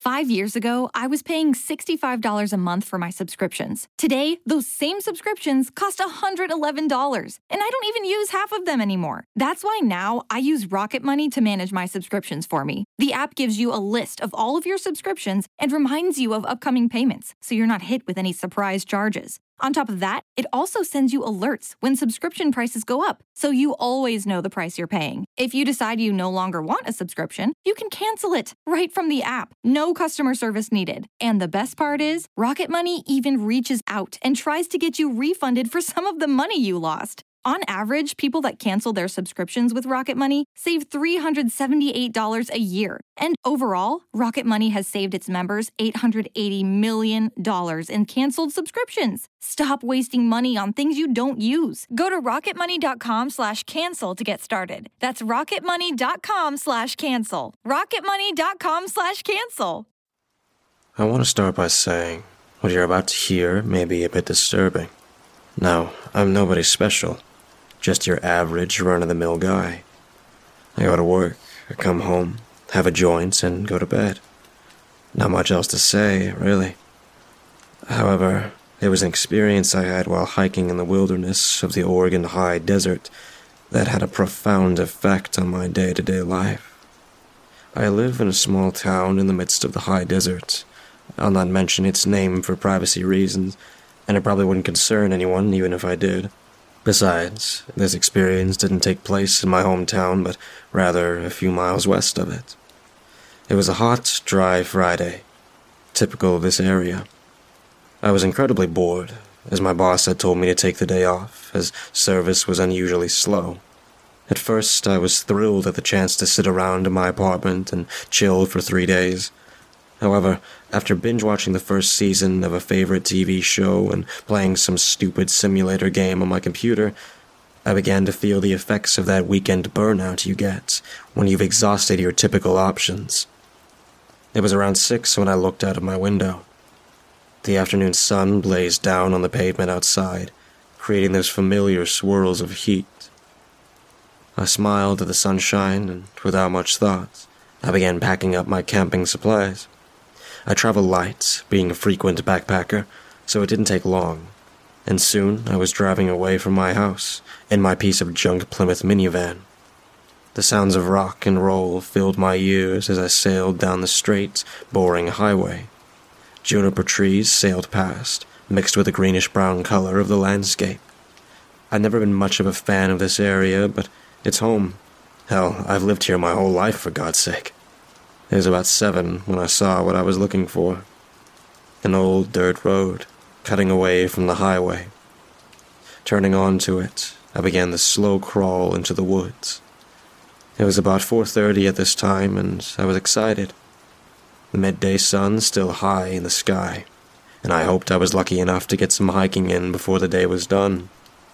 5 years ago, I was paying $65 a month for my subscriptions. Today, those same subscriptions cost $111, and I don't even use half of them anymore. That's why now I use Rocket Money to manage my subscriptions for me. The app gives you a list of all of your subscriptions and reminds you of upcoming payments, so you're not hit with any surprise charges. On top of that, it also sends you alerts when subscription prices go up, so you always know the price you're paying. If you decide you no longer want a subscription, you can cancel it right from the app. No customer service needed. And the best part is, Rocket Money even reaches out and tries to get you refunded for some of the money you lost. On average, people that cancel their subscriptions with Rocket Money save $378 a year. And overall, Rocket Money has saved its members $880 million in canceled subscriptions. Stop wasting money on things you don't use. Go to rocketmoney.com/cancel to get started. That's rocketmoney.com/cancel. rocketmoney.com/cancel. I want to start by saying, what you're about to hear may be a bit disturbing. No, I'm nobody special. Just your average run-of-the-mill guy. I go to work, I come home, have a joint, and go to bed. Not much else to say, really. However, it was an experience I had while hiking in the wilderness of the Oregon high desert that had a profound effect on my day-to-day life. I live in a small town in the midst of the high desert. I'll not mention its name for privacy reasons, and it probably wouldn't concern anyone even if I did. Besides, this experience didn't take place in my hometown, but rather a few miles west of it. It was a hot, dry Friday, typical of this area. I was incredibly bored, as my boss had told me to take the day off, as service was unusually slow. At first, I was thrilled at the chance to sit around in my apartment and chill for 3 days. However, after binge-watching the first season of a favorite TV show and playing some stupid simulator game on my computer, I began to feel the effects of that weekend burnout you get when you've exhausted your typical options. It was around 6 when I looked out of my window. The afternoon sun blazed down on the pavement outside, creating those familiar swirls of heat. I smiled at the sunshine, and without much thought, I began packing up my camping supplies. I travel light, being a frequent backpacker, so it didn't take long, and soon I was driving away from my house in my piece of junk Plymouth minivan. The sounds of rock and roll filled my ears as I sailed down the straight, boring highway. Juniper trees sailed past, mixed with the greenish-brown color of the landscape. I've never been much of a fan of this area, but it's home. Hell, I've lived here my whole life, for God's sake. It was about 7 when I saw what I was looking for. An old dirt road, cutting away from the highway. Turning onto it, I began the slow crawl into the woods. It was about 4:30 at this time, and I was excited. The midday sun still high in the sky, and I hoped I was lucky enough to get some hiking in before the day was done.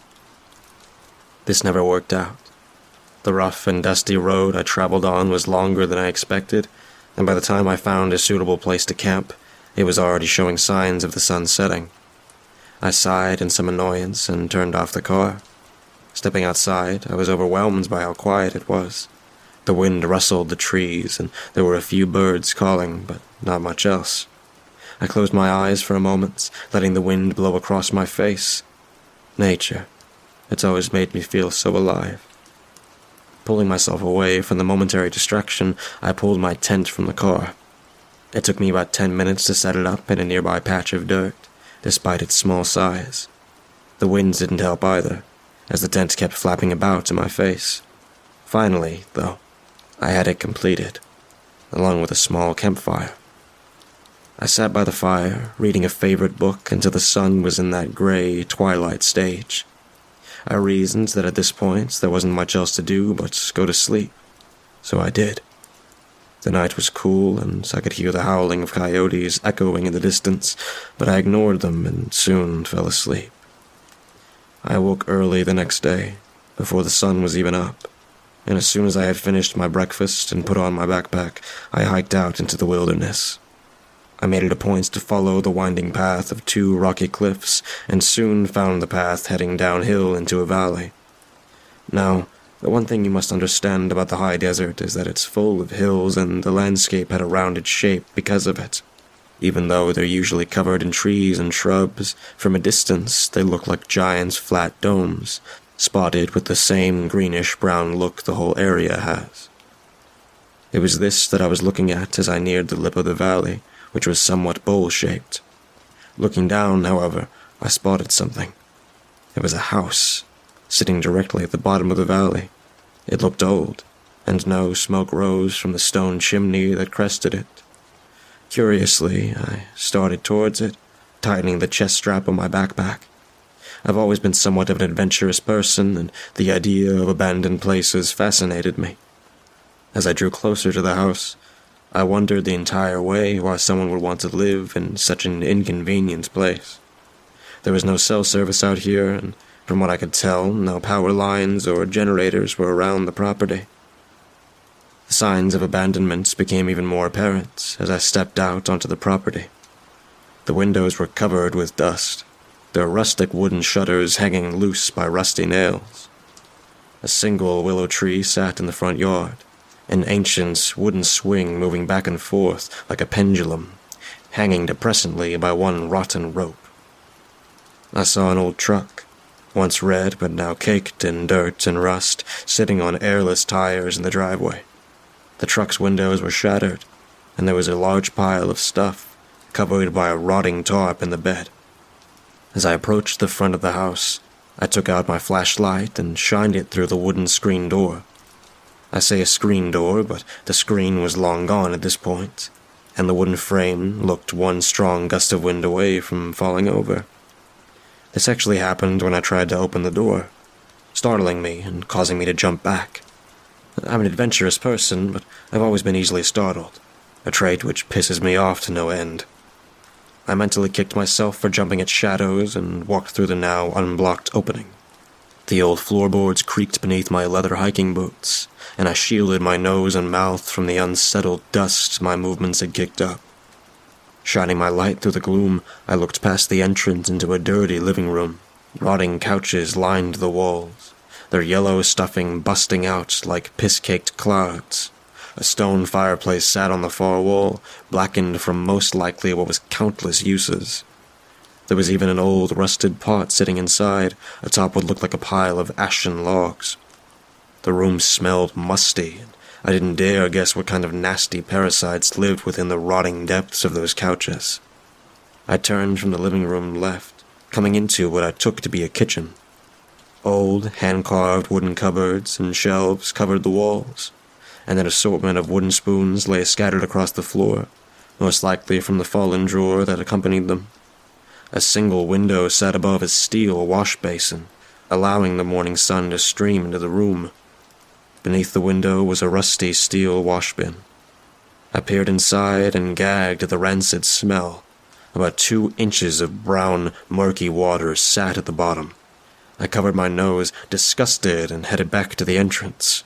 This never worked out. The rough and dusty road I traveled on was longer than I expected, and by the time I found a suitable place to camp, it was already showing signs of the sun setting. I sighed in some annoyance and turned off the car. Stepping outside, I was overwhelmed by how quiet it was. The wind rustled the trees, and there were a few birds calling, but not much else. I closed my eyes for a moment, letting the wind blow across my face. Nature. It's always made me feel so alive. Pulling myself away from the momentary distraction, I pulled my tent from the car. It took me about 10 minutes to set it up in a nearby patch of dirt, despite its small size. The winds didn't help either, as the tent kept flapping about in my face. Finally, though, I had it completed, along with a small campfire. I sat by the fire, reading a favorite book until the sun was in that gray twilight stage. I reasoned that at this point there wasn't much else to do but go to sleep, so I did. The night was cool, and I could hear the howling of coyotes echoing in the distance, but I ignored them and soon fell asleep. I awoke early the next day, before the sun was even up, and as soon as I had finished my breakfast and put on my backpack, I hiked out into the wilderness. I made it a point to follow the winding path of 2 rocky cliffs, and soon found the path heading downhill into a valley. Now, The one thing you must understand about the high desert is that it's full of hills and the landscape had a rounded shape because of it. Even though they're usually covered in trees and shrubs, from a distance they look like giant flat domes, spotted with the same greenish-brown look the whole area has. It was this that I was looking at as I neared the lip of the valley, which was somewhat bowl-shaped. Looking down, however, I spotted something. It was a house, sitting directly at the bottom of the valley. It looked old, and no smoke rose from the stone chimney that crested it. Curiously, I started towards it, tightening the chest strap on my backpack. I've always been somewhat of an adventurous person, and the idea of abandoned places fascinated me. As I drew closer to the house, I wondered the entire way why someone would want to live in such an inconvenient place. There was no cell service out here, and from what I could tell, no power lines or generators were around the property. The signs of abandonment became even more apparent as I stepped out onto the property. The windows were covered with dust, their rustic wooden shutters hanging loose by rusty nails. A single willow tree sat in the front yard, an ancient wooden swing moving back and forth like a pendulum, hanging depressingly by one rotten rope. I saw an old truck, once red but now caked in dirt and rust, sitting on airless tires in the driveway. The truck's windows were shattered, and there was a large pile of stuff, covered by a rotting tarp in the bed. As I approached the front of the house, I took out my flashlight and shined it through the wooden screen door. I say a screen door, but the screen was long gone at this point, and the wooden frame looked one strong gust of wind away from falling over. This actually happened when I tried to open the door, startling me and causing me to jump back. I'm an adventurous person, but I've always been easily startled, a trait which pisses me off to no end. I mentally kicked myself for jumping at shadows and walked through the now unblocked opening. The old floorboards creaked beneath my leather hiking boots, and I shielded my nose and mouth from the unsettled dust my movements had kicked up. Shining my light through the gloom, I looked past the entrance into a dirty living room. Rotting couches lined the walls, their yellow stuffing busting out like piss-caked clouds. A stone fireplace sat on the far wall, blackened from most likely what was countless uses. There was even an old rusted pot sitting inside, atop what looked like a pile of ashen logs. The room smelled musty, and I didn't dare guess what kind of nasty parasites lived within the rotting depths of those couches. I turned from the living room left, coming into what I took to be a kitchen. Old, hand-carved wooden cupboards and shelves covered the walls, and an assortment of wooden spoons lay scattered across the floor, most likely from the fallen drawer that accompanied them. A single window sat above a steel wash basin, allowing the morning sun to stream into the room. Beneath the window was a rusty steel wash bin. I peered inside and gagged at the rancid smell. About 2 inches of brown, murky water sat at the bottom. I covered my nose, disgusted, and headed back to the entrance.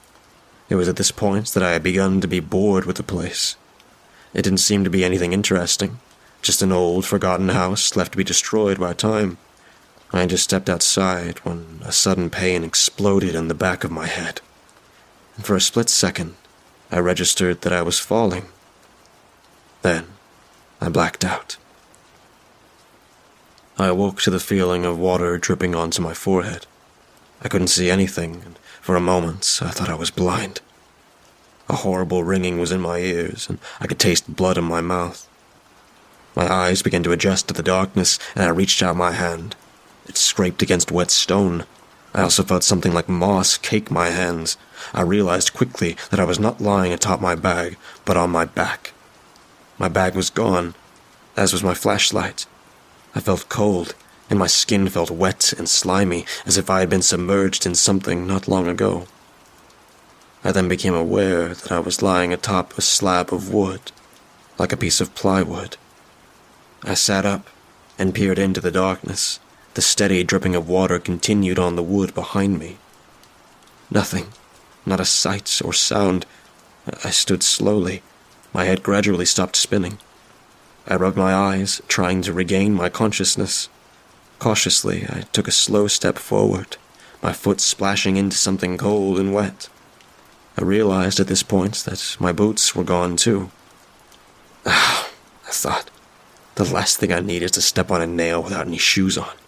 It was at this point that I had begun to be bored with the place. It didn't seem to be anything interesting, just an old, forgotten house left to be destroyed by time. I had just stepped outside when a sudden pain exploded in the back of my head. And for a split second, I registered that I was falling. Then, I blacked out. I awoke to the feeling of water dripping onto my forehead. I couldn't see anything, and for a moment I thought I was blind. A horrible ringing was in my ears, and I could taste blood in my mouth. My eyes began to adjust to the darkness, and I reached out my hand. It scraped against wet stone. I also felt something like moss cake my hands. I realized quickly that I was not lying atop my bag, but on my back. My bag was gone, as was my flashlight. I felt cold, and my skin felt wet and slimy, as if I had been submerged in something not long ago. I then became aware that I was lying atop a slab of wood, like a piece of plywood. I sat up and peered into the darkness. The steady dripping of water continued on the wood behind me. Nothing, not a sight or sound. I stood slowly. My head gradually stopped spinning. I rubbed my eyes, trying to regain my consciousness. Cautiously, I took a slow step forward, my foot splashing into something cold and wet. I realized at this point that my boots were gone too. I thought, the last thing I need is to step on a nail without any shoes on.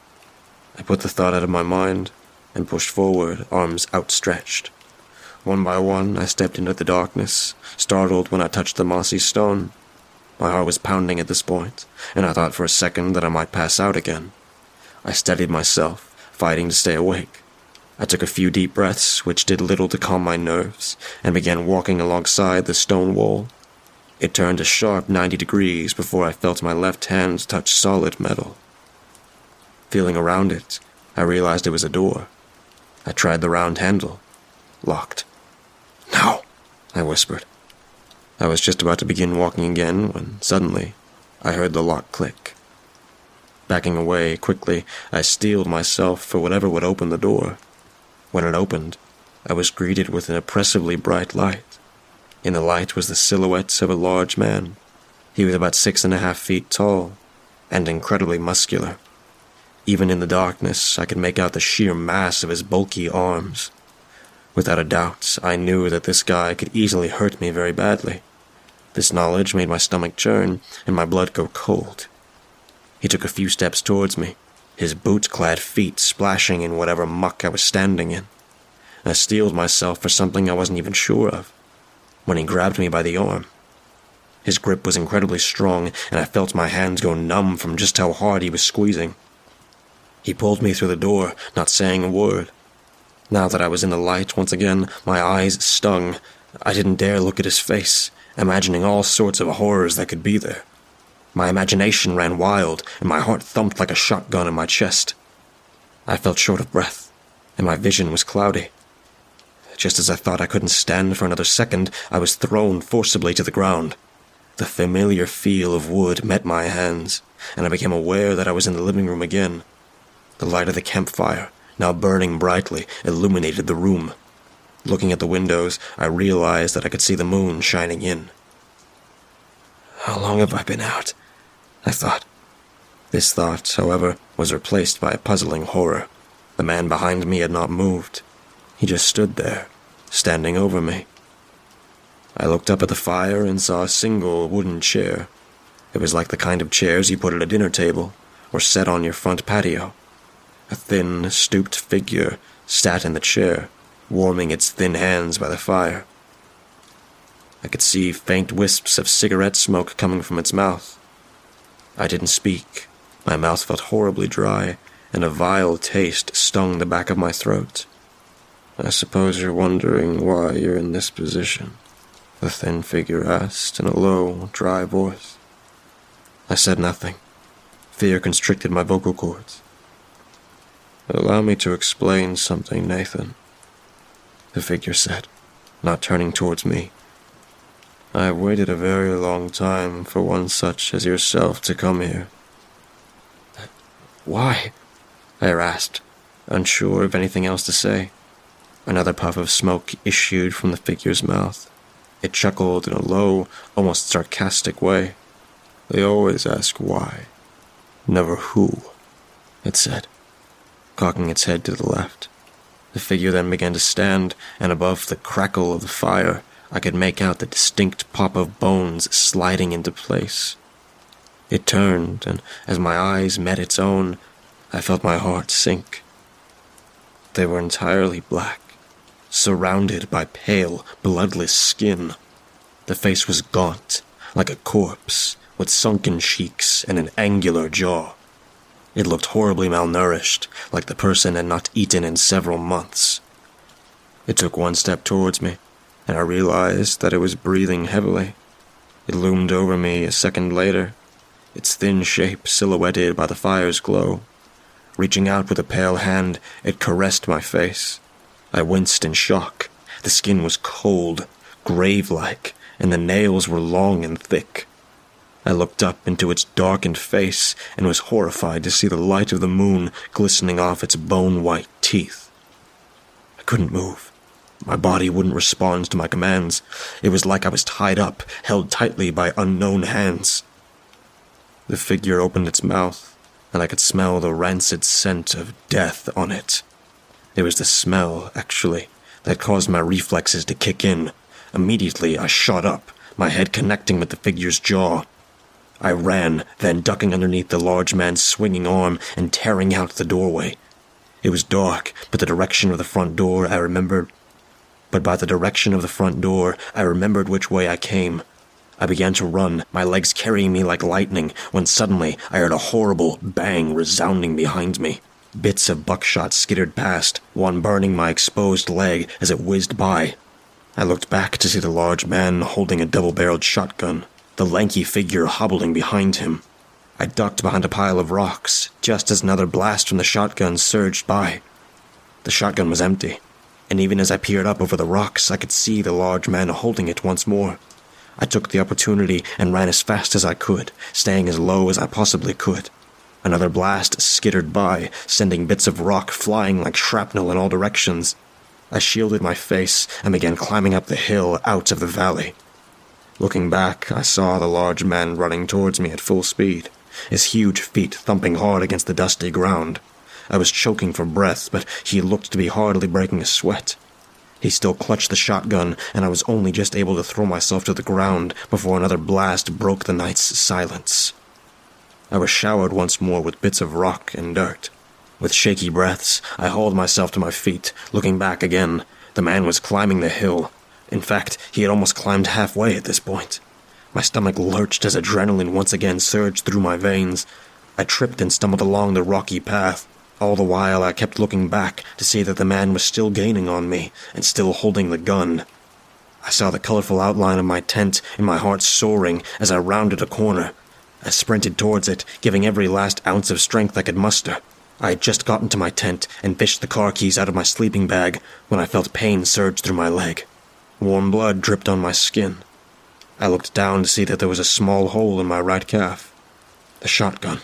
I put the thought out of my mind and pushed forward, arms outstretched. One by one, I stepped into the darkness, startled when I touched the mossy stone. My heart was pounding at this point, and I thought for a second that I might pass out again. I steadied myself, fighting to stay awake. I took a few deep breaths, which did little to calm my nerves, and began walking alongside the stone wall. It turned a sharp 90 degrees before I felt my left hand touch solid metal. Feeling around it, I realized it was a door. I tried the round handle. Locked. "No," I whispered. I was just about to begin walking again when, suddenly, I heard the lock click. Backing away quickly, I steeled myself for whatever would open the door. When it opened, I was greeted with an oppressively bright light. In the light was the silhouette of a large man. He was about 6.5 feet tall, and incredibly muscular. Even in the darkness, I could make out the sheer mass of his bulky arms. Without a doubt, I knew that this guy could easily hurt me very badly. This knowledge made my stomach churn and my blood go cold. He took a few steps towards me, his boot-clad feet splashing in whatever muck I was standing in. I steeled myself for something I wasn't even sure of, when he grabbed me by the arm. His grip was incredibly strong, and I felt my hands go numb from just how hard he was squeezing. He pulled me through the door, not saying a word. Now that I was in the light once again, my eyes stung. I didn't dare look at his face, imagining all sorts of horrors that could be there. My imagination ran wild, and my heart thumped like a shotgun in my chest. I felt short of breath, and my vision was cloudy. Just as I thought I couldn't stand for another second, I was thrown forcibly to the ground. The familiar feel of wood met my hands, and I became aware that I was in the living room again. The light of the campfire, now burning brightly, illuminated the room. Looking at the windows, I realized that I could see the moon shining in. "How long have I been out?" I thought. This thought, however, was replaced by a puzzling horror. The man behind me had not moved. He just stood there, standing over me. I looked up at the fire and saw a single wooden chair. It was like the kind of chairs you put at a dinner table, or set on your front patio. A thin, stooped figure sat in the chair, warming its thin hands by the fire. I could see faint wisps of cigarette smoke coming from its mouth. I didn't speak. My mouth felt horribly dry, and a vile taste stung the back of my throat. "I suppose you're wondering why you're in this position," the thin figure asked in a low, dry voice. I said nothing. Fear constricted my vocal cords. "Allow me to explain something, Nathan," the figure said, not turning towards me. "I have waited a very long time for one such as yourself to come here." "Why?" I asked, unsure of anything else to say. Another puff of smoke issued from the figure's mouth. It chuckled in a low, almost sarcastic way. "They always ask why, never who," it said, cocking its head to the left. The figure then began to stand, and above the crackle of the fire, I could make out the distinct pop of bones sliding into place. It turned, and as my eyes met its own, I felt my heart sink. They were entirely black, surrounded by pale, bloodless skin. The face was gaunt, like a corpse, with sunken cheeks and an angular jaw. It looked horribly malnourished, like the person had not eaten in several months. It took one step towards me, and I realized that it was breathing heavily. It loomed over me a second later, its thin shape silhouetted by the fire's glow. Reaching out with a pale hand, it caressed my face. I winced in shock. The skin was cold, grave-like, and the nails were long and thick. I looked up into its darkened face and was horrified to see the light of the moon glistening off its bone-white teeth. I couldn't move. My body wouldn't respond to my commands. It was like I was tied up, held tightly by unknown hands. The figure opened its mouth, and I could smell the rancid scent of death on it. It was the smell, actually, that caused my reflexes to kick in. Immediately, I shot up, my head connecting with the figure's jaw. I ran, then ducking underneath the large man's swinging arm and tearing out the doorway. It was dark, but by the direction of the front door, I remembered which way I came. I began to run, my legs carrying me like lightning, when suddenly I heard a horrible bang resounding behind me. Bits of buckshot skittered past, one burning my exposed leg as it whizzed by. I looked back to see the large man holding a double-barreled shotgun, the lanky figure hobbling behind him. I ducked behind a pile of rocks, just as another blast from the shotgun surged by. The shotgun was empty, and even as I peered up over the rocks, I could see the large man holding it once more. I took the opportunity and ran as fast as I could, staying as low as I possibly could. Another blast skittered by, sending bits of rock flying like shrapnel in all directions. I shielded my face and began climbing up the hill out of the valley. Looking back, I saw the large man running towards me at full speed, his huge feet thumping hard against the dusty ground. I was choking for breath, but he looked to be hardly breaking a sweat. He still clutched the shotgun, and I was only just able to throw myself to the ground before another blast broke the night's silence. I was showered once more with bits of rock and dirt. With shaky breaths, I hauled myself to my feet, looking back again. The man was climbing the hill. In fact, he had almost climbed halfway at this point. My stomach lurched as adrenaline once again surged through my veins. I tripped and stumbled along the rocky path. All the while, I kept looking back to see that the man was still gaining on me and still holding the gun. I saw the colorful outline of my tent, and my heart soaring as I rounded a corner. I sprinted towards it, giving every last ounce of strength I could muster. I had just gotten to my tent and fished the car keys out of my sleeping bag when I felt pain surge through my leg. Warm blood dripped on my skin. I looked down to see that there was a small hole in my right calf. The shotgun.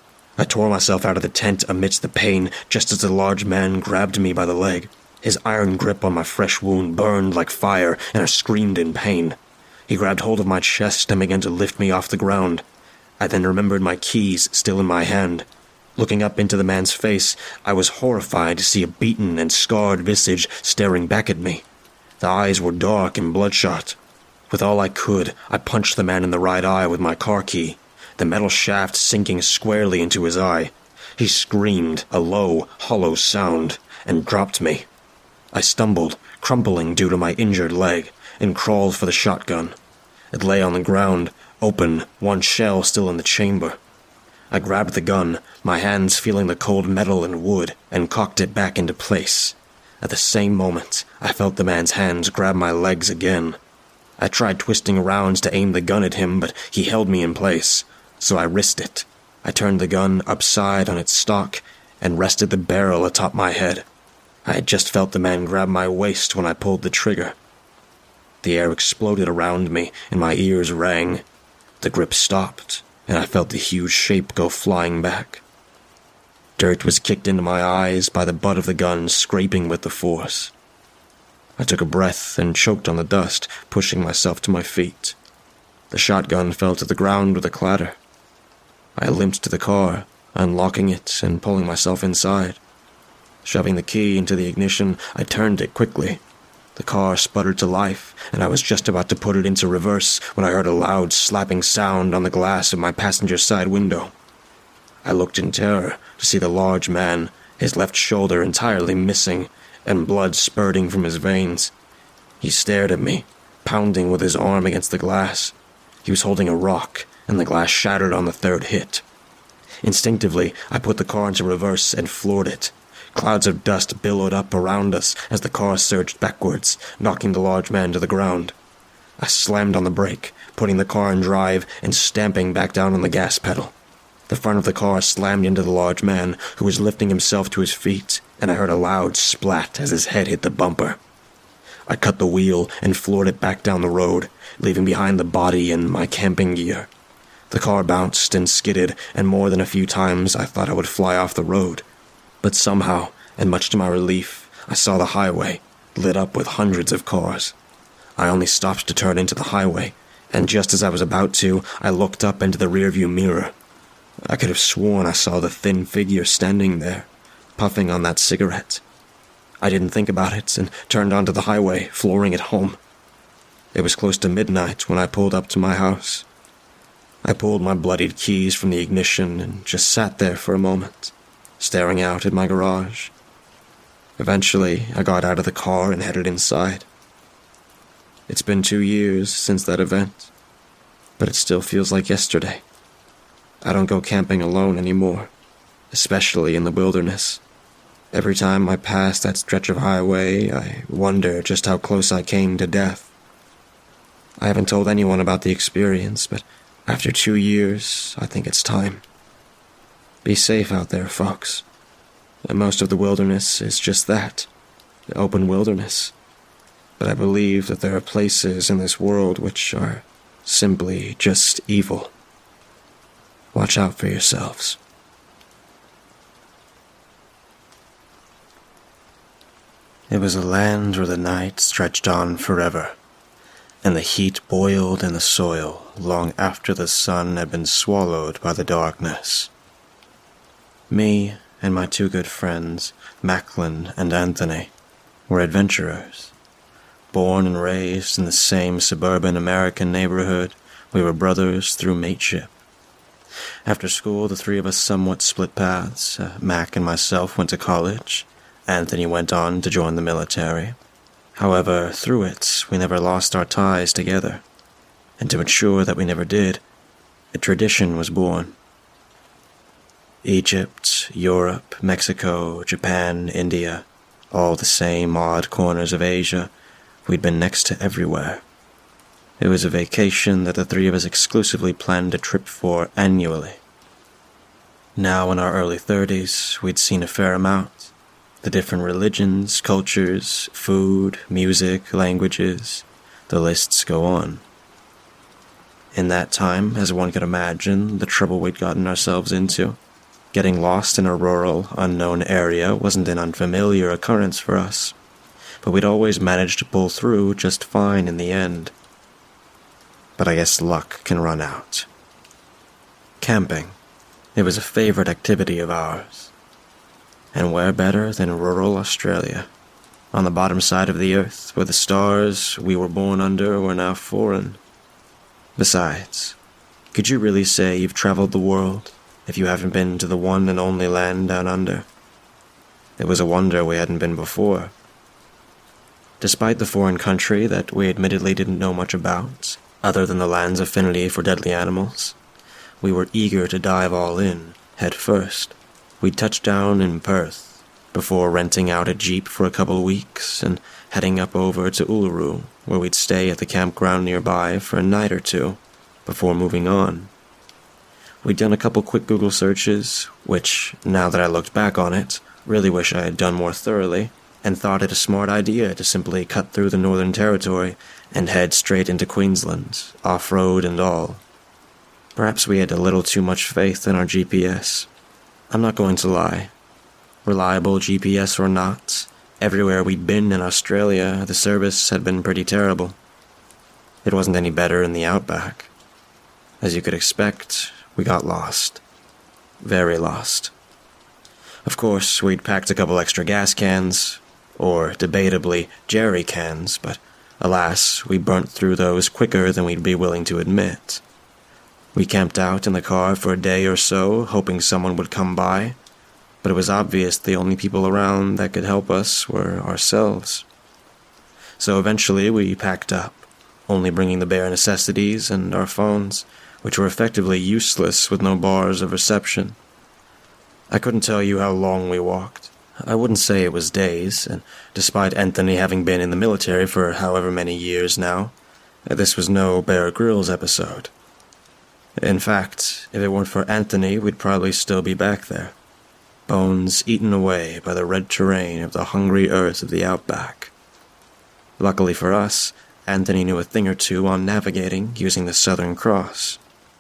I tore myself out of the tent amidst the pain just as the large man grabbed me by the leg. His iron grip on my fresh wound burned like fire, and I screamed in pain. He grabbed hold of my chest and began to lift me off the ground. I then remembered my keys still in my hand. Looking up into the man's face, I was horrified to see a beaten and scarred visage staring back at me. The eyes were dark and bloodshot. With all I could, I punched the man in the right eye with my car key, the metal shaft sinking squarely into his eye. He screamed, a low, hollow sound, and dropped me. I stumbled, crumpling due to my injured leg, and crawled for the shotgun. It lay on the ground, open, one shell still in the chamber. I grabbed the gun, my hands feeling the cold metal and wood, and cocked it back into place. At the same moment, I felt the man's hands grab my legs again. I tried twisting around to aim the gun at him, but he held me in place, so I risked it. I turned the gun upside on its stock and rested the barrel atop my head. I had just felt the man grab my waist when I pulled the trigger. The air exploded around me, and my ears rang. The grip stopped, and I felt the huge shape go flying back. Dirt was kicked into my eyes by the butt of the gun scraping with the force. I took a breath and choked on the dust, pushing myself to my feet. The shotgun fell to the ground with a clatter. I limped to the car, unlocking it and pulling myself inside. Shoving the key into the ignition, I turned it quickly. The car sputtered to life, and I was just about to put it into reverse when I heard a loud slapping sound on the glass of my passenger side window. I looked in terror to see the large man, his left shoulder entirely missing, and blood spurting from his veins. He stared at me, pounding with his arm against the glass. He was holding a rock, and the glass shattered on the third hit. Instinctively, I put the car into reverse and floored it. Clouds of dust billowed up around us as the car surged backwards, knocking the large man to the ground. I slammed on the brake, putting the car in drive and stamping back down on the gas pedal. The front of the car slammed into the large man, who was lifting himself to his feet, and I heard a loud splat as his head hit the bumper. I cut the wheel and floored it back down the road, leaving behind the body and my camping gear. The car bounced and skidded, and more than a few times I thought I would fly off the road. But somehow, and much to my relief, I saw the highway, lit up with hundreds of cars. I only stopped to turn into the highway, and just as I was about to, I looked up into the rearview mirror. I could have sworn I saw the thin figure standing there, puffing on that cigarette. I didn't think about it and turned onto the highway, flooring it home. It was close to midnight when I pulled up to my house. I pulled my bloodied keys from the ignition and just sat there for a moment, staring out at my garage. Eventually, I got out of the car and headed inside. It's been 2 years since that event, but it still feels like yesterday. I don't go camping alone anymore, especially in the wilderness. Every time I pass that stretch of highway, I wonder just how close I came to death. I haven't told anyone about the experience, but after 2 years, I think it's time. Be safe out there, folks. And most of the wilderness is just that, the open wilderness. But I believe that there are places in this world which are simply just evil. Watch out for yourselves. It was a land where the night stretched on forever, and the heat boiled in the soil long after the sun had been swallowed by the darkness. Me and my 2 good friends, Macklin and Anthony, were adventurers. Born and raised in the same suburban American neighborhood, we were brothers through mateship. After school, the 3 of us somewhat split paths. Mac and myself went to college. Anthony went on to join the military. However, through it, we never lost our ties together. And to ensure that we never did, a tradition was born. Egypt, Europe, Mexico, Japan, India, all the same odd corners of Asia, we'd been next to everywhere. It was a vacation that the 3 of us exclusively planned a trip for annually. Now in our early 30s, we'd seen a fair amount. The different religions, cultures, food, music, languages, the lists go on. In that time, as one could imagine, the trouble we'd gotten ourselves into. Getting lost in a rural, unknown area wasn't an unfamiliar occurrence for us, but we'd always managed to pull through just fine in the end. But I guess luck can run out. Camping. It was a favorite activity of ours. And where better than rural Australia? On the bottom side of the earth, where the stars we were born under were now foreign. Besides, could you really say you've traveled the world if you haven't been to the one and only land down under? It was a wonder we hadn't been before. Despite the foreign country that we admittedly didn't know much about, other than the land's affinity for deadly animals, we were eager to dive all in, head first. We'd touched down in Perth, before renting out a jeep for a couple weeks and heading up over to Uluru, where we'd stay at the campground nearby for a night or 2, before moving on. We'd done a couple quick Google searches, which, now that I looked back on it, really wish I had done more thoroughly, and thought it a smart idea to simply cut through the Northern Territory and head straight into Queensland, off-road and all. Perhaps we had a little too much faith in our GPS. I'm not going to lie. Reliable GPS or not, everywhere we'd been in Australia, the service had been pretty terrible. It wasn't any better in the outback. As you could expect, we got lost. Very lost. Of course, we'd packed a couple extra gas cans, or debatably jerry cans, but alas, we burnt through those quicker than we'd be willing to admit. We camped out in the car for a day or so, hoping someone would come by, but it was obvious the only people around that could help us were ourselves. So eventually we packed up, only bringing the bare necessities and our phones, which were effectively useless with no bars of reception. I couldn't tell you how long we walked. I wouldn't say it was days, and despite Anthony having been in the military for however many years now, this was no Bear Grylls episode. In fact, if it weren't for Anthony, we'd probably still be back there. Bones eaten away by the red terrain of the hungry earth of the outback. Luckily for us, Anthony knew a thing or two on navigating using the Southern Cross.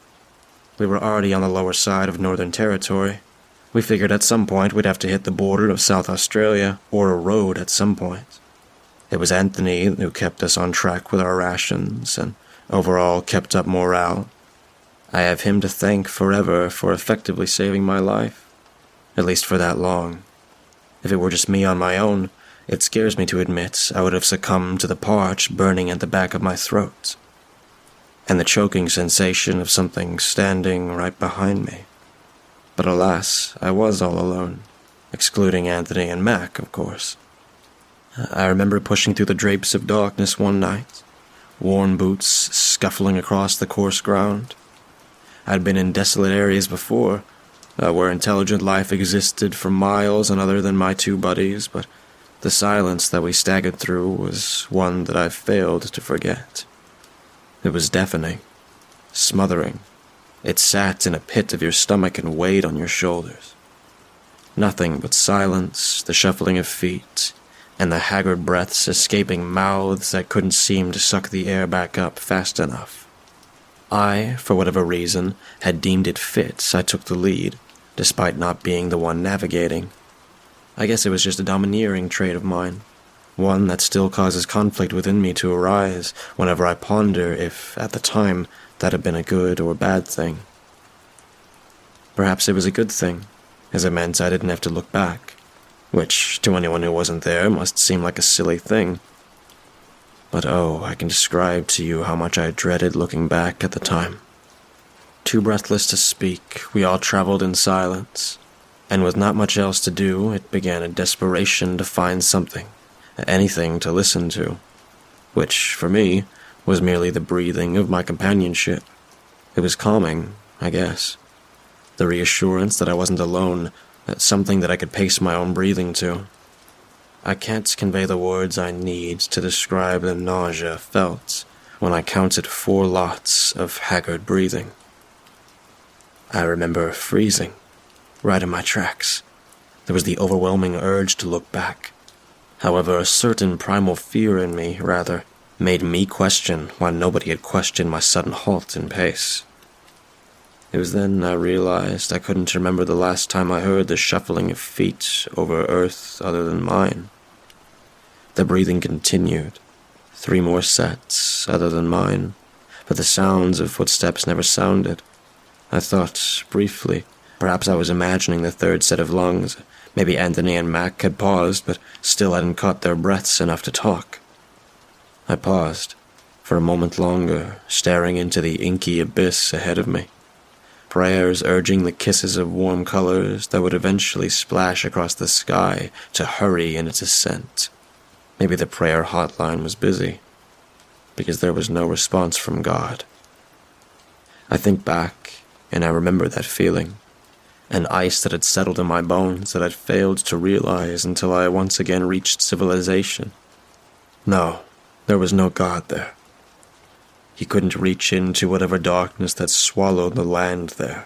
We were already on the lower side of Northern Territory. We figured at some point we'd have to hit the border of South Australia, or a road at some point. It was Anthony who kept us on track with our rations, and overall kept up morale. I have him to thank forever for effectively saving my life, at least for that long. If it were just me on my own, It scares me to admit I would have succumbed to the parch burning at the back of my throat, and the choking sensation of something standing right behind me. But alas, I was all alone, excluding Anthony and Mac, of course. I remember pushing through the drapes of darkness one night, worn boots scuffling across the coarse ground. I'd been in desolate areas before, where intelligent life existed for miles and other than my two buddies, but the silence that we staggered through was one that I failed to forget. It was deafening, smothering. It sat in a pit of your stomach and weighed on your shoulders. Nothing but silence, the shuffling of feet, and the haggard breaths escaping mouths that couldn't seem to suck the air back up fast enough. I, for whatever reason, had deemed it fit I took the lead, despite not being the one navigating. I guess it was just a domineering trait of mine, one that still causes conflict within me to arise whenever I ponder if, at the time, that had been a good or bad thing. Perhaps it was a good thing, as it meant I didn't have to look back, which, to anyone who wasn't there, must seem like a silly thing. But oh, I can describe to you how much I dreaded looking back at the time. Too breathless to speak, we all traveled in silence, and with not much else to do, it began a desperation to find something, anything to listen to, which, for me, was merely the breathing of my companionship. It was calming, I guess. The reassurance that I wasn't alone, something that I could pace my own breathing to. I can't convey the words I need to describe the nausea felt when I counted 4 lots of haggard breathing. I remember freezing, right in my tracks. There was the overwhelming urge to look back. However, a certain primal fear in me, rather, made me question why nobody had questioned my sudden halt in pace. It was then I realized I couldn't remember the last time I heard the shuffling of feet over earth other than mine. The breathing continued, 3 more sets other than mine, but the sounds of footsteps never sounded. I thought, briefly, perhaps I was imagining the 3rd set of lungs. Maybe Anthony and Mac had paused, but still hadn't caught their breaths enough to talk. I paused, for a moment longer, staring into the inky abyss ahead of me. Prayers urging the kisses of warm colors that would eventually splash across the sky to hurry in its ascent. Maybe the prayer hotline was busy, because there was no response from God. I think back, and I remember that feeling, an ice that had settled in my bones that I'd failed to realize until I once again reached civilization. No, there was no God there. He couldn't reach into whatever darkness that swallowed the land there.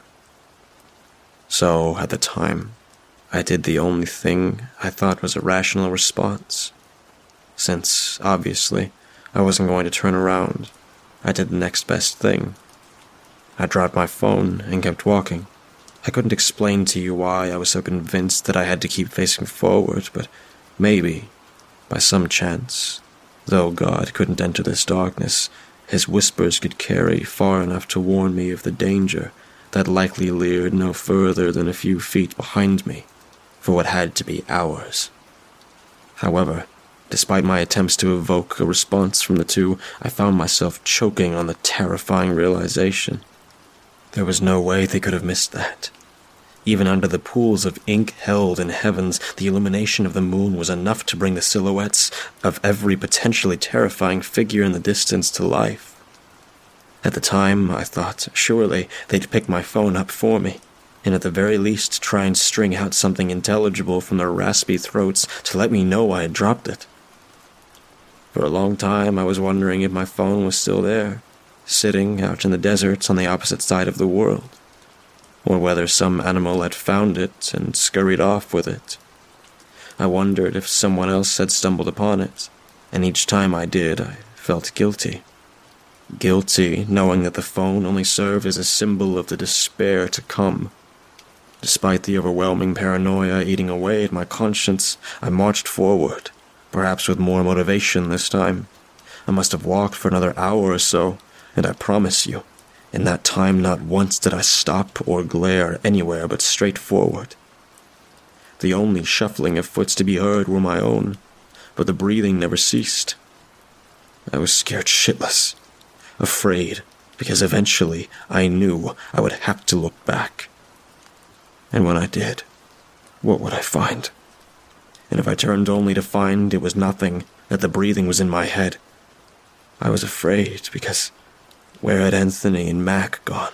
So, at the time, I did the only thing I thought was a rational response. Since, obviously, I wasn't going to turn around, I did the next best thing. I dropped my phone and kept walking. I couldn't explain to you why I was so convinced that I had to keep facing forward, but maybe, by some chance, though God couldn't enter this darkness, his whispers could carry far enough to warn me of the danger that likely leered no further than a few feet behind me, for what had to be hours. However, despite my attempts to evoke a response from the two, I found myself choking on the terrifying realization. There was no way they could have missed that. Even under the pools of ink held in heavens, the illumination of the moon was enough to bring the silhouettes of every potentially terrifying figure in the distance to life. At the time, I thought, surely they'd pick my phone up for me, and at the very least try and string out something intelligible from their raspy throats to let me know I had dropped it. For a long time, I was wondering if my phone was still there, sitting out in the deserts on the opposite side of the world, or whether some animal had found it and scurried off with it. I wondered if someone else had stumbled upon it, and each time I did, I felt guilty. Guilty, knowing that the phone only served as a symbol of the despair to come. Despite the overwhelming paranoia eating away at my conscience, I marched forward, perhaps with more motivation this time. I must have walked for another hour or so, and I promise you, in that time not once did I stop or glare anywhere but straight forward. The only shuffling of foots to be heard were my own, but the breathing never ceased. I was scared shitless, afraid, because eventually I knew I would have to look back. And when I did, what would I find? And if I turned only to find it was nothing, that the breathing was in my head, I was afraid because where had Anthony and Mac gone?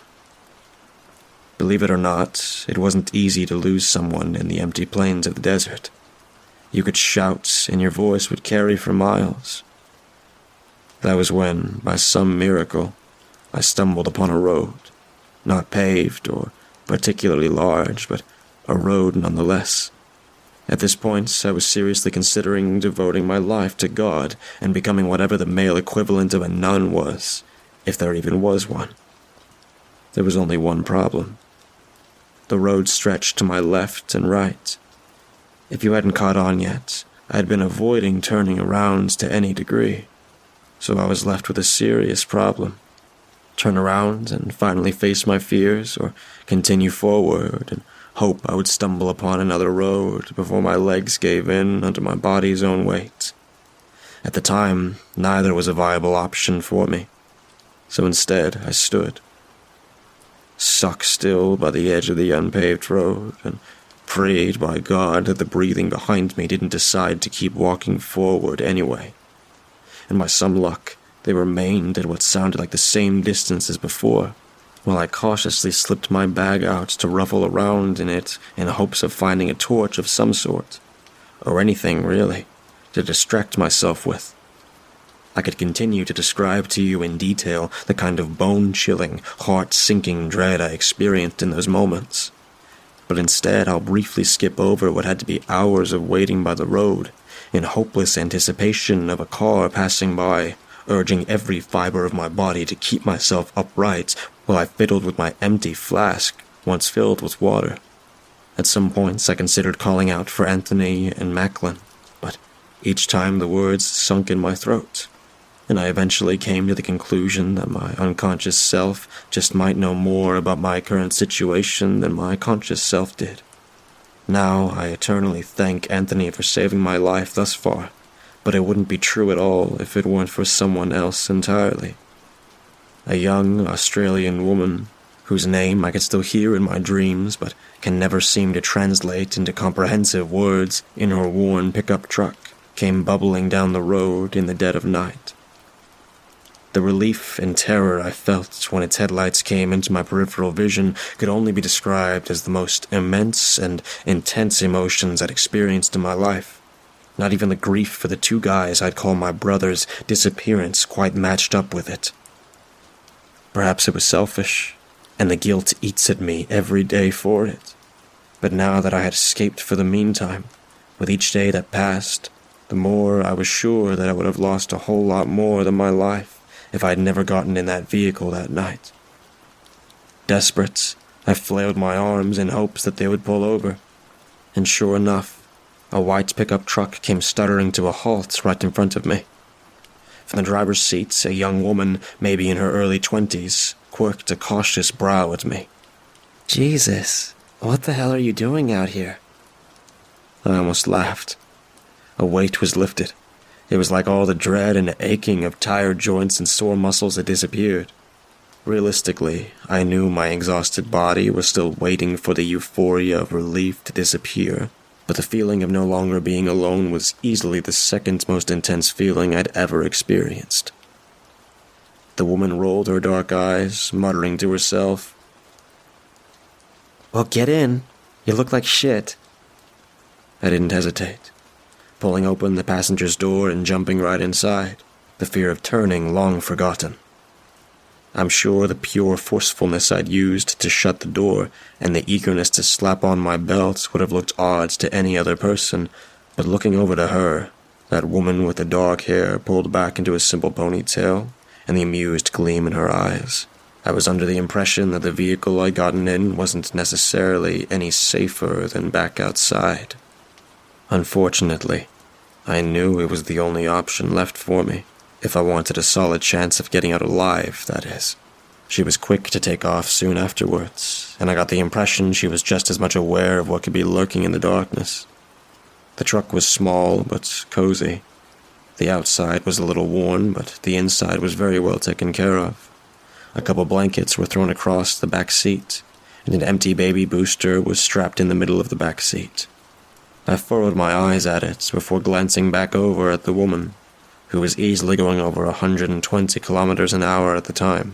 Believe it or not, it wasn't easy to lose someone in the empty plains of the desert. You could shout and your voice would carry for miles. That was when, by some miracle, I stumbled upon a road, not paved or particularly large, but a road nonetheless. At this point, I was seriously considering devoting my life to God and becoming whatever the male equivalent of a nun was, if there even was one. There was only one problem. The road stretched to my left and right. If you hadn't caught on yet, I had been avoiding turning around to any degree, so I was left with a serious problem. Turn around and finally face my fears, or continue forward and hope I would stumble upon another road before my legs gave in under my body's own weight. At the time, neither was a viable option for me, so instead I stood, stuck still by the edge of the unpaved road, and prayed by God that the breathing behind me didn't decide to keep walking forward anyway. And by some luck, they remained at what sounded like the same distance as before, while I cautiously slipped my bag out to ruffle around in it in hopes of finding a torch of some sort, or anything really, to distract myself with. I could continue to describe to you in detail the kind of bone-chilling, heart-sinking dread I experienced in those moments, but instead I'll briefly skip over what had to be hours of waiting by the road, in hopeless anticipation of a car passing by, urging every fiber of my body to keep myself upright while I fiddled with my empty flask, once filled with water. At some points I considered calling out for Anthony and Macklin, but each time the words sunk in my throat, and I eventually came to the conclusion that my unconscious self just might know more about my current situation than my conscious self did. Now I eternally thank Anthony for saving my life thus far, but it wouldn't be true at all if it weren't for someone else entirely. A young Australian woman, whose name I can still hear in my dreams but can never seem to translate into comprehensive words in her worn pickup truck, came bubbling down the road in the dead of night. The relief and terror I felt when its headlights came into my peripheral vision could only be described as the most immense and intense emotions I'd experienced in my life. Not even the grief for the two guys I'd call my brothers' disappearance quite matched up with it. Perhaps it was selfish, and the guilt eats at me every day for it. But now that I had escaped for the meantime, with each day that passed, the more I was sure that I would have lost a whole lot more than my life if I had never gotten in that vehicle that night. Desperate, I flailed my arms in hopes that they would pull over, and sure enough, a white pickup truck came stuttering to a halt right in front of me. From the driver's seat, a young woman, maybe in her early 20s, quirked a cautious brow at me. Jesus, what the hell are you doing out here? I almost laughed. A weight was lifted. It was like all the dread and aching of tired joints and sore muscles had disappeared. Realistically, I knew my exhausted body was still waiting for the euphoria of relief to disappear, but the feeling of no longer being alone was easily the second most intense feeling I'd ever experienced. The woman rolled her dark eyes, muttering to herself, "Well, get in. You look like shit." I didn't hesitate, pulling open the passenger's door and jumping right inside, the fear of turning long forgotten. I'm sure the pure forcefulness I'd used to shut the door and the eagerness to slap on my belt would have looked odd to any other person, but looking over to her, that woman with the dark hair pulled back into a simple ponytail and the amused gleam in her eyes, I was under the impression that the vehicle I'd gotten in wasn't necessarily any safer than back outside. Unfortunately, I knew it was the only option left for me, if I wanted a solid chance of getting out alive, that is. She was quick to take off soon afterwards, and I got the impression she was just as much aware of what could be lurking in the darkness. The truck was small but cozy, The outside was a little worn, but the inside was very well taken care of. A couple blankets were thrown across the back seat, and an empty baby booster was strapped in the middle of the back seat. I furrowed my eyes at it before glancing back over at the woman, who was easily going over 120 kilometers an hour at the time.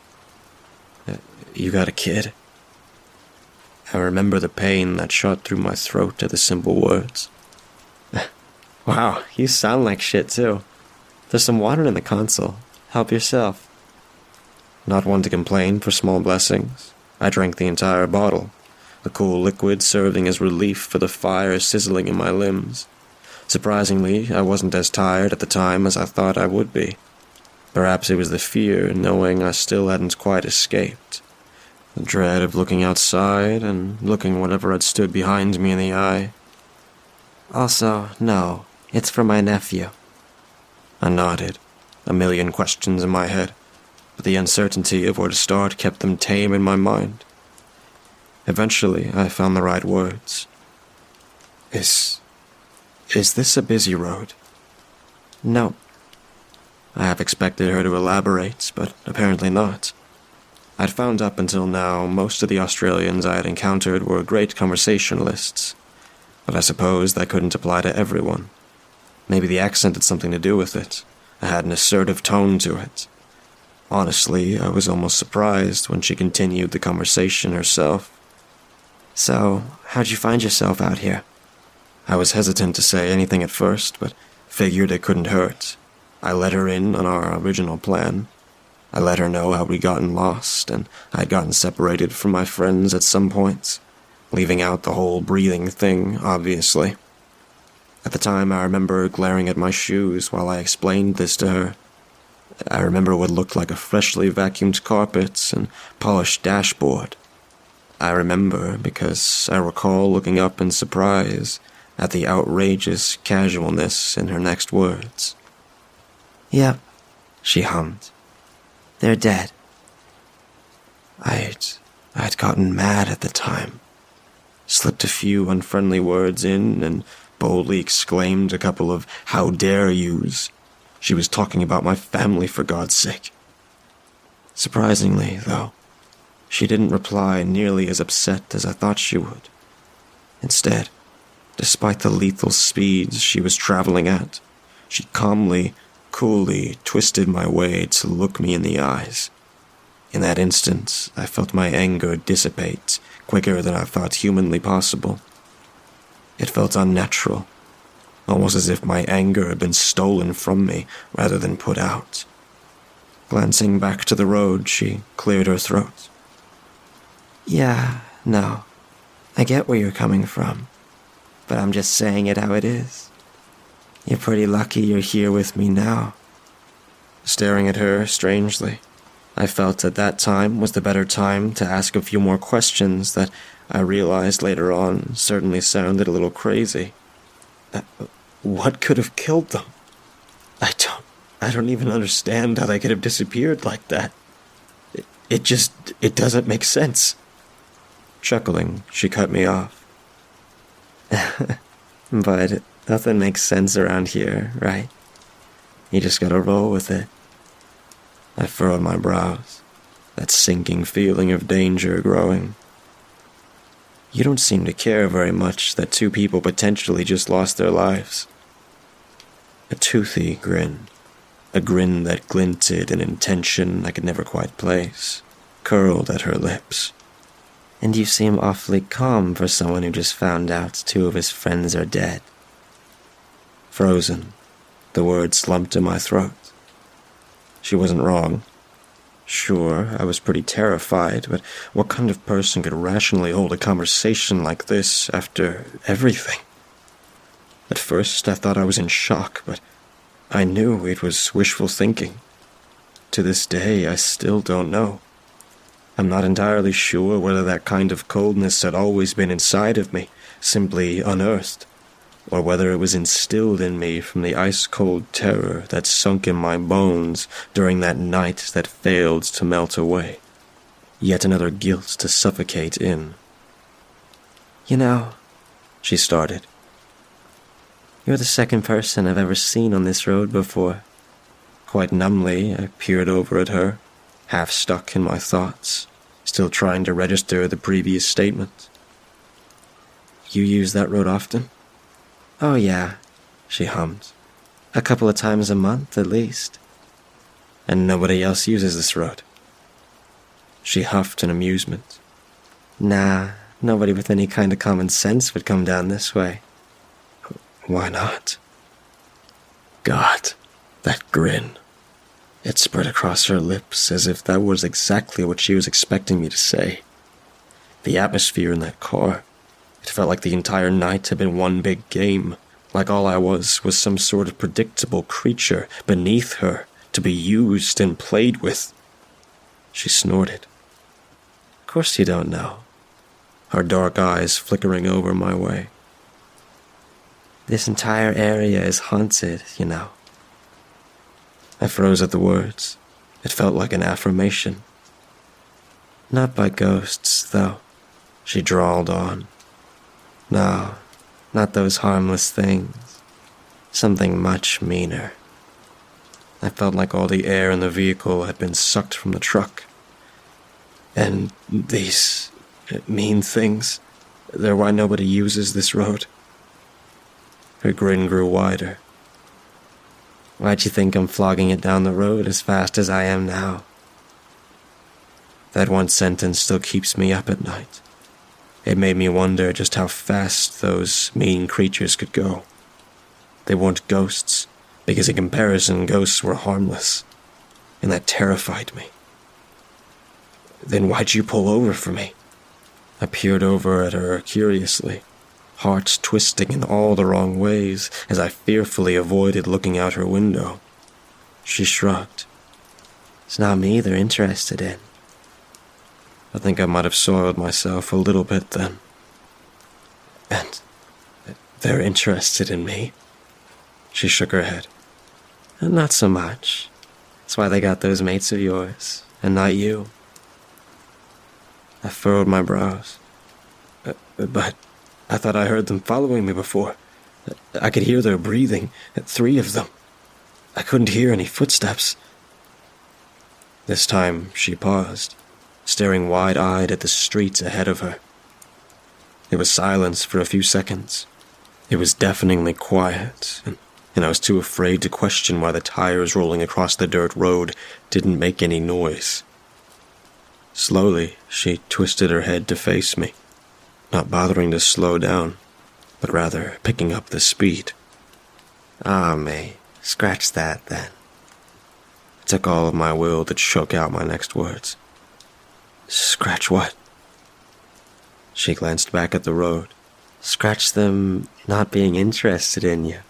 "You got a kid?" I remember the pain that shot through my throat at the simple words. "Wow, you sound like shit too. There's some water in the console. Help yourself." Not one to complain for small blessings, I drank the entire bottle, the cool liquid serving as relief for the fire sizzling in my limbs. Surprisingly, I wasn't as tired at the time as I thought I would be. Perhaps it was the fear knowing I still hadn't quite escaped. The dread of looking outside and looking whatever had stood behind me in the eye. "Also, no, it's for my nephew." I nodded, a million questions in my head, but the uncertainty of where to start kept them tame in my mind. Eventually, I found the right words. Is this a busy road?" "No." I half expected her to elaborate, but apparently not. I'd found up until now most of the Australians I had encountered were great conversationalists, but I suppose that couldn't apply to everyone. Maybe the accent had something to do with it. I had an assertive tone to it. Honestly, I was almost surprised when she continued the conversation herself. "So, how'd you find yourself out here?" I was hesitant to say anything at first, but figured it couldn't hurt. I let her in on our original plan. I let her know how we'd gotten lost, and I'd gotten separated from my friends at some points, leaving out the whole breathing thing, obviously. At the time, I remember glaring at my shoes while I explained this to her. I remember what looked like a freshly vacuumed carpet and polished dashboard. I remember because I recall looking up in surprise at the outrageous casualness in her next words. "Yep," she hummed. "They're dead." I'd gotten mad at the time. Slipped a few unfriendly words in and boldly exclaimed a couple of "how dare yous." She was talking about my family, for God's sake. Surprisingly, though, she didn't reply nearly as upset as I thought she would. Instead, despite the lethal speeds she was traveling at, she calmly, coolly twisted my way to look me in the eyes. In that instant, I felt my anger dissipate quicker than I thought humanly possible. It felt unnatural, almost as if my anger had been stolen from me rather than put out. Glancing back to the road, she cleared her throat. "Yeah, no, I get where you're coming from, but I'm just saying it how it is. You're pretty lucky you're here with me now." Staring at her strangely, I felt at that time was the better time to ask a few more questions that I realized later on certainly sounded a little crazy. What could have killed them? I don't even understand how they could have disappeared like that. It doesn't make sense. Chuckling, she cut me off. But nothing makes sense around here, right? You just gotta roll with it. I furrowed my brows, that sinking feeling of danger growing. You don't seem to care very much that two people potentially just lost their lives. A toothy grin, a grin that glinted an intention I could never quite place, curled at her lips. "And you seem awfully calm for someone who just found out two of his friends are dead." Frozen, the words slumped in my throat. She wasn't wrong. Sure, I was pretty terrified, but what kind of person could rationally hold a conversation like this after everything? At first, I thought I was in shock, but I knew it was wishful thinking. To this day, I still don't know. I'm not entirely sure whether that kind of coldness had always been inside of me, simply unearthed, or whether it was instilled in me from the ice-cold terror that sunk in my bones during that night that failed to melt away. Yet another guilt to suffocate in. "You know," she started. You're the second person I've ever seen on this road before. Quite numbly, I peered over at her, half stuck in my thoughts, still trying to register the previous statement. You use that road often? Oh yeah, she hummed. A couple of times a month, at least. And nobody else uses this road? She huffed in amusement. Nah, nobody with any kind of common sense would come down this way. Why not? God, that grin. It spread across her lips as if that was exactly what she was expecting me to say. The atmosphere in that car, it felt like the entire night had been one big game, like all I was some sort of predictable creature beneath her to be used and played with. She snorted. Of course you don't know. Her dark eyes flickering over my way. This entire area is haunted, you know. I froze at the words. It felt like an affirmation. Not by ghosts, though, she drawled on. No, not those harmless things. Something much meaner. I felt like all the air in the vehicle had been sucked from the truck. And these mean things, they're why nobody uses this road. Her grin grew wider. Why'd you think I'm flogging it down the road as fast as I am now? That one sentence still keeps me up at night. It made me wonder just how fast those mean creatures could go. They weren't ghosts, because in comparison, ghosts were harmless, and that terrified me. Then why'd you pull over for me? I peered over at her curiously, hearts twisting in all the wrong ways as I fearfully avoided looking out her window. She shrugged. It's not me they're interested in. I think I might have soiled myself a little bit then. And they're interested in me? She shook her head. Not so much. That's why they got those mates of yours, and not you. I furrowed my brows. But I thought I heard them following me before. I could hear their breathing, 3 of them. I couldn't hear any footsteps. This time she paused, staring wide-eyed at the streets ahead of her. It was silence for a few seconds. It was deafeningly quiet, and I was too afraid to question why the tires rolling across the dirt road didn't make any noise. Slowly, she twisted her head to face me, not bothering to slow down, but rather picking up the speed. Ah, May, scratch that, then. It took all of my will to choke out my next words. Scratch what? She glanced back at the road. Scratch them not being interested in you.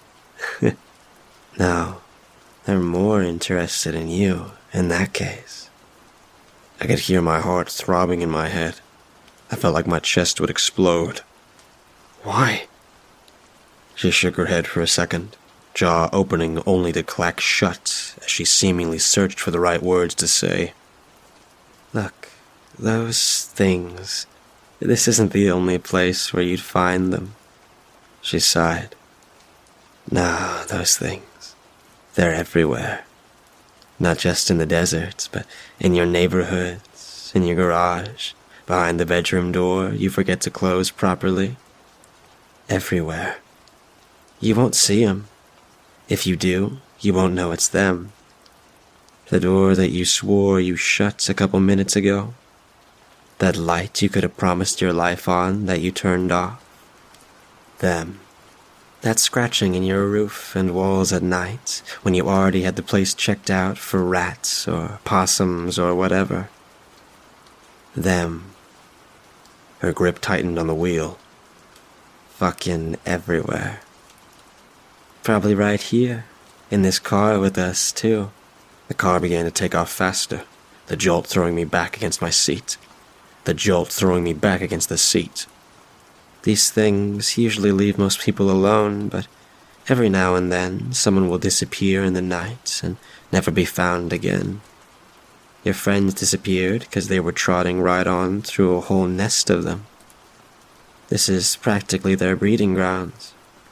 No, they're more interested in you in that case. I could hear my heart throbbing in my head. I felt like my chest would explode. Why? She shook her head for a second, jaw opening only to clack shut as she seemingly searched for the right words to say. Look, those things, this isn't the only place where you'd find them. She sighed. No, those things, they're everywhere. Not just in the deserts, but in your neighborhoods, in your garage, behind the bedroom door you forget to close properly. Everywhere. You won't see them. If you do, you won't know it's them. The door that you swore you shut a couple minutes ago. That light you could have promised your life on that you turned off. Them. That scratching in your roof and walls at night when you already had the place checked out for rats or possums or whatever. Them. Her grip tightened on the wheel. Fucking everywhere. Probably right here, in this car with us, too. The car began to take off faster, the jolt throwing me back against my seat. The jolt throwing me back against the seat. These things usually leave most people alone, but every now and then someone will disappear in the night and never be found again. Your friends disappeared because they were trotting right on through a whole nest of them. This is practically their breeding grounds.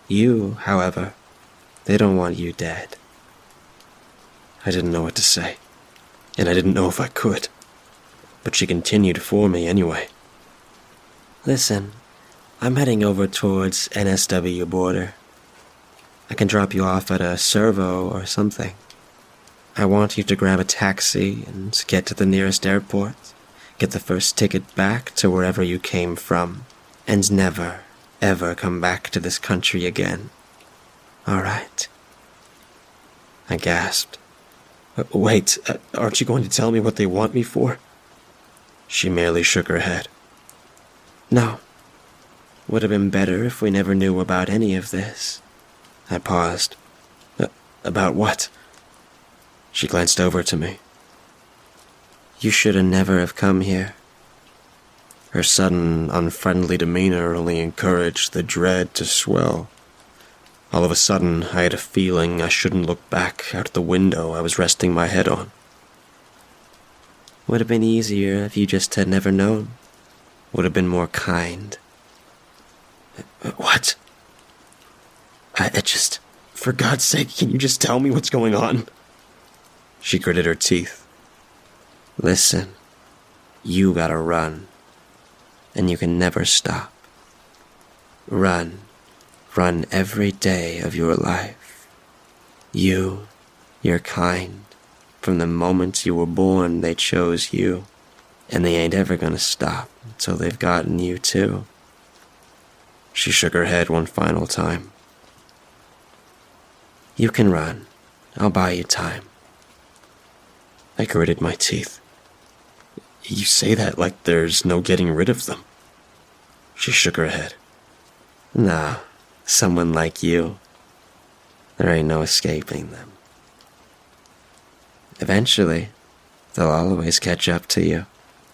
You, however, they don't want you dead. I didn't know what to say, and I didn't know if I could, but she continued for me anyway. Listen, I'm heading over towards NSW border. I can drop you off at a servo or something. I want you to grab a taxi and get to the nearest airport, get the first ticket back to wherever you came from, and never, ever come back to this country again. All right? I gasped. Wait, aren't you going to tell me what they want me for? She merely shook her head. No. Would have been better if we never knew about any of this. I paused. About what? She glanced over to me. You should have never have come here. Her sudden, unfriendly demeanor only encouraged the dread to swell. All of a sudden, I had a feeling I shouldn't look back out the window I was resting my head on. Would have been easier if you just had never known. Would have been more kind. What? I just... For God's sake, can you just tell me what's going on? She gritted her teeth. Listen, you gotta run. And you can never stop. Run. Run every day of your life. You're kind. From the moment you were born, they chose you. And they ain't ever gonna stop until they've gotten you too. She shook her head one final time. You can run. I'll buy you time. I gritted my teeth. You say that like there's no getting rid of them. She shook her head. Nah, someone like you. There ain't no escaping them. Eventually, they'll always catch up to you.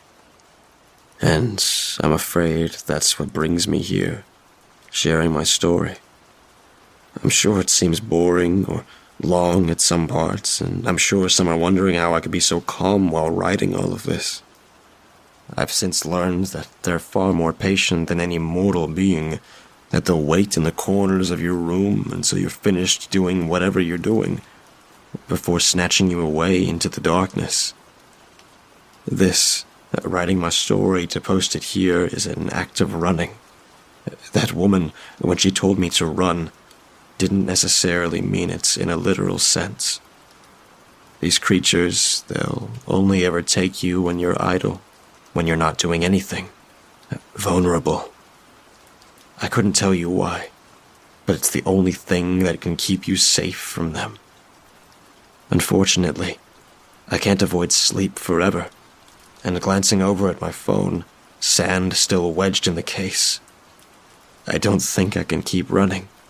And I'm afraid that's what brings me here, sharing my story. I'm sure it seems boring or long at some parts, and I'm sure some are wondering how I could be so calm while writing all of this. I've since learned that they're far more patient than any mortal being, that they'll wait in the corners of your room until you're finished doing whatever you're doing, before snatching you away into the darkness. This, writing my story to post it here, is an act of running. That woman, when she told me to run, didn't necessarily mean it in a literal sense. These creatures, they'll only ever take you when you're idle, when you're not doing anything. Vulnerable. I couldn't tell you why, but it's the only thing that can keep you safe from them. Unfortunately, I can't avoid sleep forever, and glancing over at my phone, sand still wedged in the case. I don't think I can keep running.